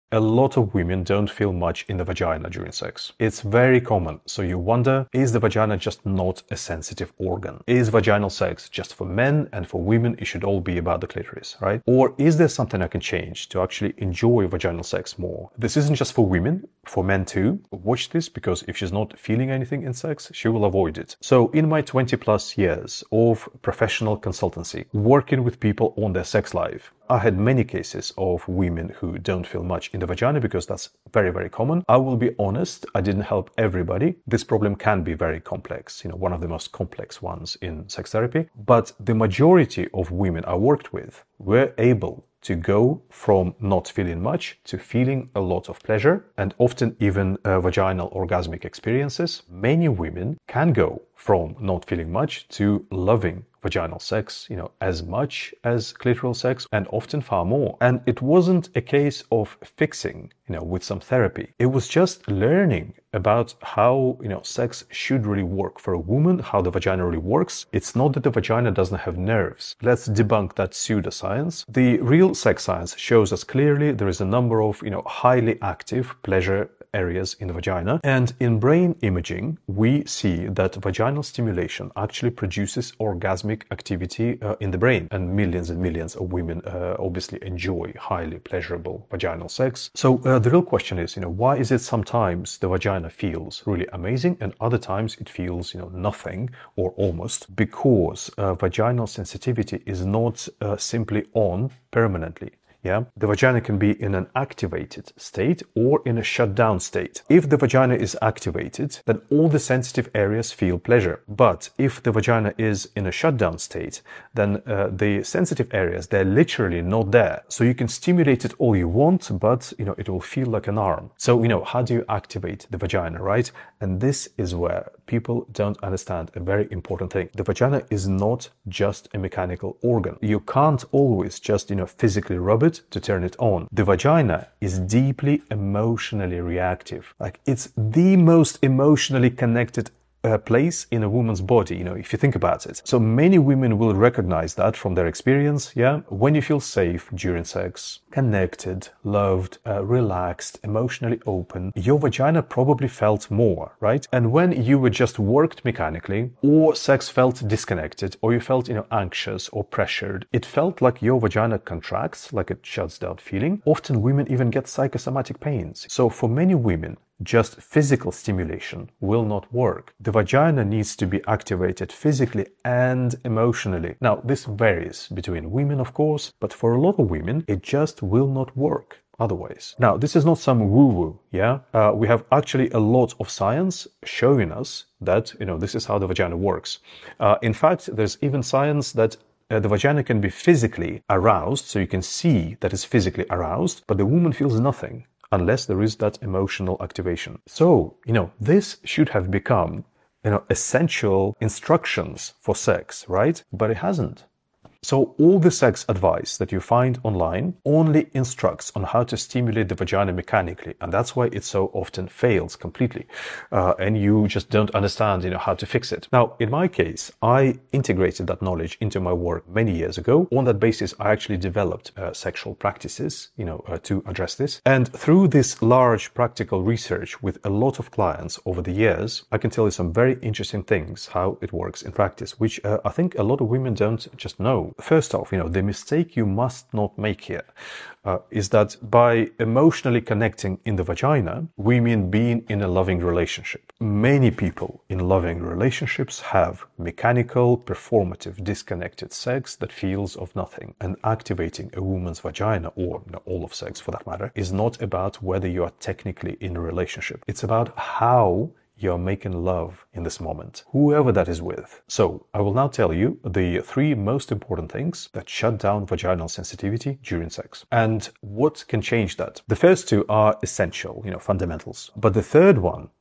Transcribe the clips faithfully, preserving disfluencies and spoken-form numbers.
A lot of women don't feel much in the vagina during sex. It's very common. So you wonder, is the vagina just not a sensitive organ? Is vaginal sex just for men, and for women it should all be about the clitoris, right? Or is there something I can change to actually enjoy vaginal sex more? This isn't just for women, for men too. Watch this, because if she's not feeling anything in sex, she will avoid it. So in my twenty plus years of professional consultancy, working with people on their sex life, I had many cases of women who don't feel much in the vagina, because that's very, very common. I will be honest, I didn't help everybody. This problem can be very complex, you know, one of the most complex ones in sex therapy. But the majority of women I worked with were able to go from not feeling much to feeling a lot of pleasure, and often even uh, vaginal orgasmic experiences. Many women can go from not feeling much to loving vaginal sex, you know, as much as clitoral sex, and often far more. And it wasn't a case of fixing, you know, with some therapy. It was just learning about how, you know, sex should really work for a woman, how the vagina really works. It's not that the vagina doesn't have nerves. Let's debunk that pseudoscience. The real sex science shows us clearly there is a number of, you know, highly active pleasure areas in the vagina. And in brain imaging, we see that vaginal stimulation actually produces orgasmic activity uh, in the brain. And millions and millions of women uh, obviously enjoy highly pleasurable vaginal sex. So uh, the real question is, you know, why is it sometimes the vagina feels really amazing and other times it feels, you know, nothing or almost? Because uh, vaginal sensitivity is not uh, simply on permanently. Yeah, the vagina can be in an activated state or in a shut down state. If the vagina is activated, then all the sensitive areas feel pleasure. But if the vagina is in a shut down state, then uh, the sensitive areas, they're literally not there. So you can stimulate it all you want, but, you know, it will feel like an arm. So, you know, how do you activate the vagina, right? And this is where people don't understand a very important thing. The vagina is not just a mechanical organ. You can't always just, you know, physically rub it to turn it on. The vagina is deeply emotionally reactive. Like, it's the most emotionally connected uh, place in a woman's body, you know, if you think about it. So many women will recognize that from their experience, yeah? When you feel safe during sex, connected, loved, uh, relaxed, emotionally open, your vagina probably felt more, right? And when you were just worked mechanically, or sex felt disconnected, or you felt, you know, anxious or pressured, it felt like your vagina contracts, like it shuts down feeling. Often women even get psychosomatic pains. So for many women, just physical stimulation will not work. The vagina needs to be activated physically and emotionally. Now, this varies between women, of course, but for a lot of women, it just will not work otherwise. Now, this is not some woo-woo, yeah? Uh, we have actually a lot of science showing us that, you know, this is how the vagina works. Uh, in fact, there's even science that uh, the vagina can be physically aroused, so you can see that it's physically aroused, but the woman feels nothing unless there is that emotional activation. So, you know, this should have become, you know, essential instructions for sex, right? But it hasn't. So all the sex advice that you find online only instructs on how to stimulate the vagina mechanically, and that's why it so often fails completely, uh, and you just don't understand, you know, how to fix it. Now, in my case, I integrated that knowledge into my work many years ago. On that basis, I actually developed uh, sexual practices, you know, uh, to address this. And through this large practical research with a lot of clients over the years, I can tell you some very interesting things how it works in practice, which uh, I think a lot of women don't just know. First off, you know, the mistake you must not make here uh, is that by emotionally connecting in the vagina, we mean being in a loving relationship. Many people in loving relationships have mechanical, performative, disconnected sex that feels of nothing. And activating a woman's vagina, or, you know, all of sex for that matter, is not about whether you are technically in a relationship. It's about how you're making love in this moment, whoever that is with. So I will now tell you the three most important things that shut down vaginal sensitivity during sex and what can change that. The first two are essential, you know, fundamentals. But the third one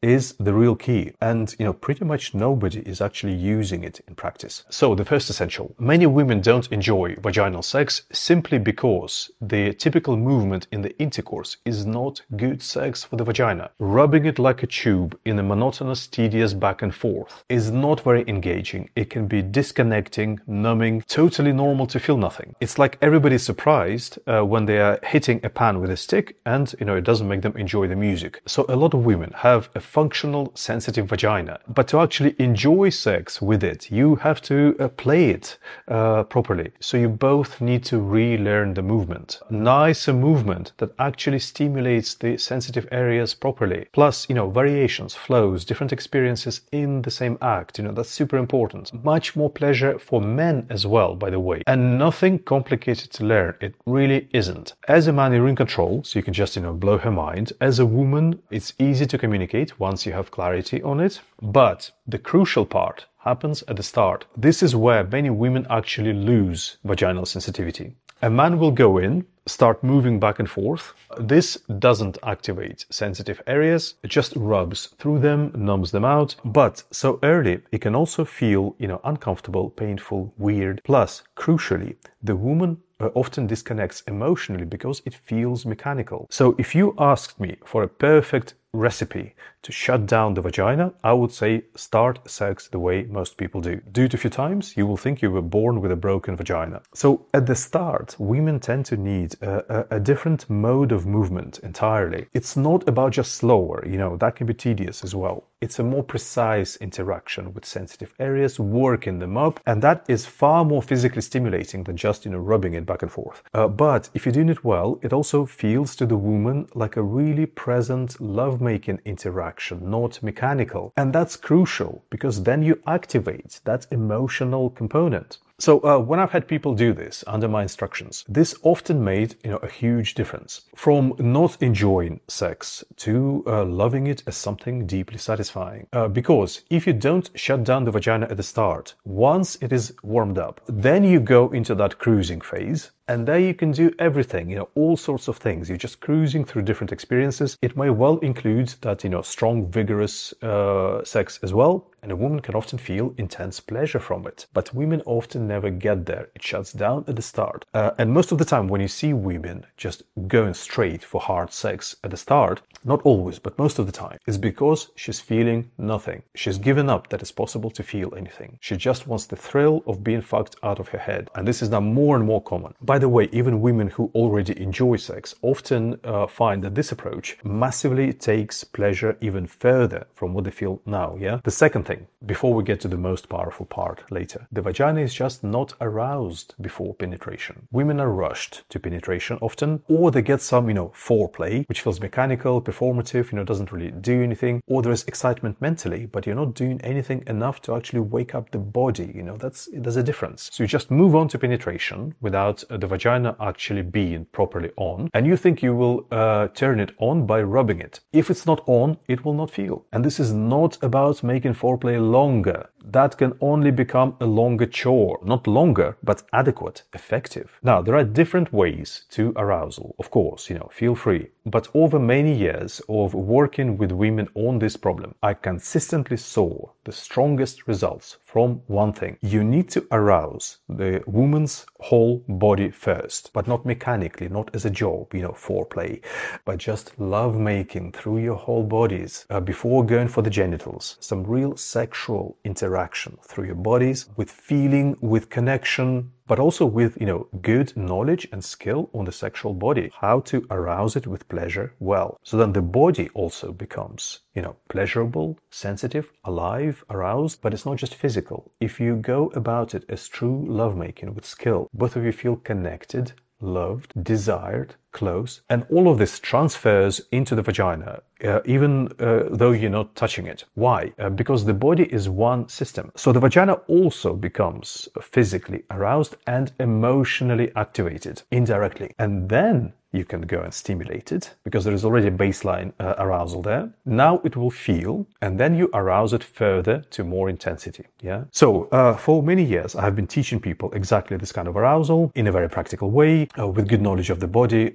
is the real key. And, you know, pretty much nobody is actually using it in practice. So the first essential, many women don't enjoy vaginal sex simply because the typical movement in the intercourse is not good sex for the vagina. Rubbing it like a tube in a monotonous, tedious back and forth is not very engaging. It can be disconnecting, numbing, totally normal to feel nothing. It's like everybody's surprised uh, when they are hitting a pan with a stick and, you know, it doesn't make them enjoy the music. So a lot of women have a functional, sensitive vagina, but to actually enjoy sex with it, you have to uh, play it uh, properly. So you both need to relearn the movement. Nicer movement that actually stimulates the sensitive areas properly. Plus, you know, variations, flows, different experiences in the same act, you know, that's super important. Much more pleasure for men as well, by the way. And nothing complicated to learn. It really isn't. As a man, you're in control, so you can just, you know, blow her mind. As a woman, it's easy to communicate once you have clarity on it. But the crucial part happens at the start. This is where many women actually lose vaginal sensitivity. A man will go in, start moving back and forth. This doesn't activate sensitive areas, it just rubs through them, numbs them out. But so early, it can also feel, you know, uncomfortable, painful, weird. Plus, crucially, the woman uh, often disconnects emotionally because it feels mechanical. So if you asked me for a perfect recipe to shut down the vagina, I would say start sex the way most people do. Do it a few times, you will think you were born with a broken vagina. So at the start, women tend to need a, a, a different mode of movement entirely. It's not about just slower, you know, that can be tedious as well. It's a more precise interaction with sensitive areas, working them up, and that is far more physically stimulating than just, you know, rubbing it back and forth. Uh, but if you're doing it well, it also feels to the woman like a really present, love-making interaction, not mechanical. And that's crucial because then you activate that emotional component. So uh, when I've had people do this under my instructions, this often made, you know, a huge difference. From not enjoying sex to uh, loving it as something deeply satisfying. Uh, because if you don't shut down the vagina at the start, once it is warmed up, then you go into that cruising phase. And there you can do everything, you know, all sorts of things. You're just cruising through different experiences. It may well include that, you know, strong, vigorous uh, sex as well. And a woman can often feel intense pleasure from it. But women often never get there. It shuts down at the start. Uh, and most of the time when you see women just going straight for hard sex at the start, not always, but most of the time, it's because she's feeling nothing. She's given up that it's possible to feel anything. She just wants the thrill of being fucked out of her head. And this is now more and more common. By the way, even women who already enjoy sex often uh, find that this approach massively takes pleasure even further from what they feel now, yeah? The second thing, before we get to the most powerful part later, the vagina is just not aroused before penetration. Women are rushed to penetration often, or they get some, you know, foreplay, which feels mechanical, performative, you know, doesn't really do anything, or there is excitement mentally, but you're not doing anything enough to actually wake up the body, you know, that's, there's a difference. So you just move on to penetration without uh, the vagina actually being properly on, and you think you will uh, turn it on by rubbing it. If it's not on, it will not feel. And this is not about making foreplay longer. That can only become a longer chore. Not longer, but adequate, effective. Now, there are different ways to arousal, of course, you know, feel free. But over many years of working with women on this problem, I consistently saw the strongest results from one thing. You need to arouse the woman's whole body first, but not mechanically, not as a job, you know, foreplay, but just love-making through your whole bodies uh, before going for the genitals. Some real sexual interaction through your bodies with feeling, with connection, but also with, you know, good knowledge and skill on the sexual body, how to arouse it with pleasure well. So then the body also becomes, you know, pleasurable, sensitive, alive, aroused, but it's not just physical. If you go about it as true lovemaking with skill, both of you feel connected, loved, desired, close, and all of this transfers into the vagina, uh, even uh, though you're not touching it. Why? Uh, because the body is one system. So the vagina also becomes physically aroused and emotionally activated indirectly. And then you can go and stimulate it because there is already a baseline uh, arousal there. Now it will feel, and then you arouse it further to more intensity. Yeah. So uh, for many years, I have been teaching people exactly this kind of arousal in a very practical way uh, with good knowledge of the body.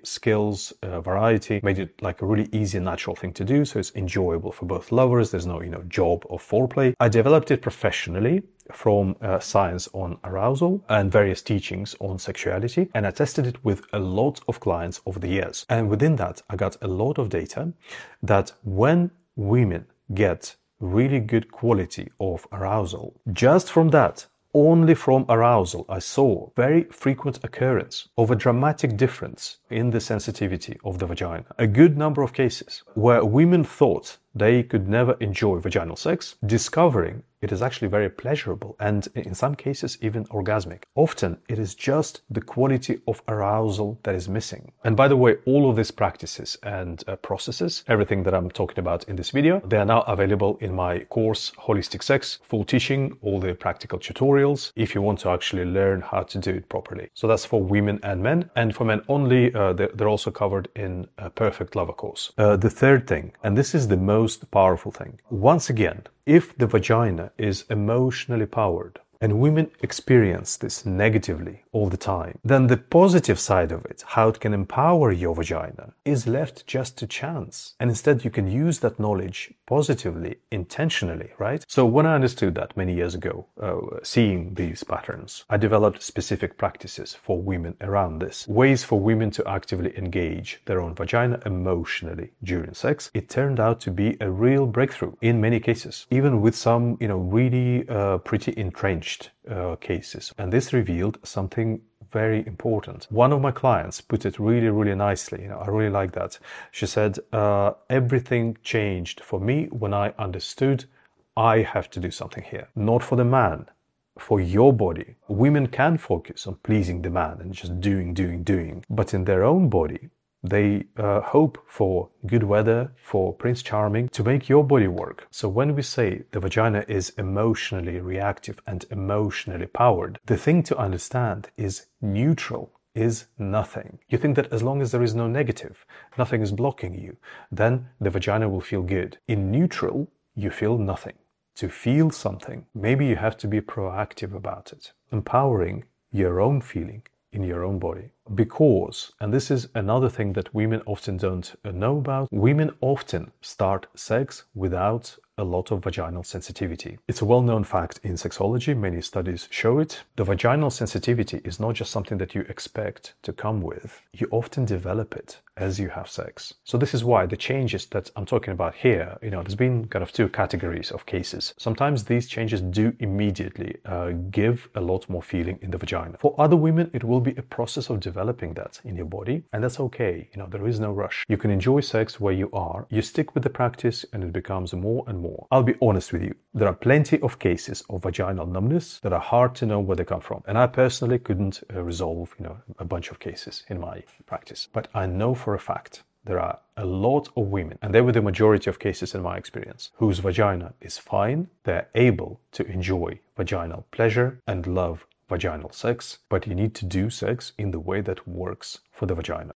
skills, uh, variety, made it like a really easy and natural thing to do. So it's enjoyable for both lovers. There's no, you know, job or foreplay. I developed it professionally from uh, science on arousal and various teachings on sexuality. And I tested it with a lot of clients over the years. And within that, I got a lot of data that when women get really good quality of arousal, just from that, only from arousal, I saw very frequent occurrence of a dramatic difference in the sensitivity of the vagina. A good number of cases where women thought they could never enjoy vaginal sex, discovering it is actually very pleasurable and in some cases even orgasmic. Often it is just the quality of arousal that is missing. And by the way, all of these practices and uh, processes, everything that I'm talking about in this video, they are now available in my course Holistic Sex, full teaching, all the practical tutorials, if you want to actually learn how to do it properly. So that's for women and men, and for men only, uh, they're, they're also covered in a Perfect Lover course. Uh, the third thing, and this is the most powerful thing, once again, if the vagina is emotionally powered, and women experience this negatively all the time, then the positive side of it, how it can empower your vagina, is left just to chance. And instead you can use that knowledge positively, intentionally, right? So when I understood that many years ago, uh, seeing these patterns, I developed specific practices for women around this. Ways for women to actively engage their own vagina emotionally during sex. It turned out to be a real breakthrough in many cases, even with some, you know, really uh, pretty entrenched Uh, cases. And this revealed something very important. One of my clients put it really, really nicely. You know, I really like that. She said, uh, everything changed for me when I understood I have to do something here. Not for the man, for your body. Women can focus on pleasing the man and just doing, doing, doing. But in their own body, they uh, hope for good weather, for Prince Charming, to make your body work. So when we say the vagina is emotionally reactive and emotionally powered, the thing to understand is neutral is nothing. You think that as long as there is no negative, nothing is blocking you, then the vagina will feel good. In neutral, you feel nothing. To feel something, maybe you have to be proactive about it, empowering your own feeling in your own body. Because, and this is another thing that women often don't know about, women often start sex without a lot of vaginal sensitivity. It's a well-known fact in sexology, many studies show it. The vaginal sensitivity is not just something that you expect to come with. You often develop it as you have sex. So this is why the changes that I'm talking about here, you know, there's been kind of two categories of cases. Sometimes these changes do immediately uh, give a lot more feeling in the vagina. For other women, it will be a process of developing that in your body, and that's okay. You know, there is no rush. You can enjoy sex where you are. You stick with the practice and it becomes more and more. I'll be honest with you. There are plenty of cases of vaginal numbness that are hard to know where they come from. And I personally couldn't uh, resolve, you know, a bunch of cases in my practice. But I know for a fact there are a lot of women, and they were the majority of cases in my experience, whose vagina is fine. They're able to enjoy vaginal pleasure and love vaginal sex, but you need to do sex in the way that works for the vagina.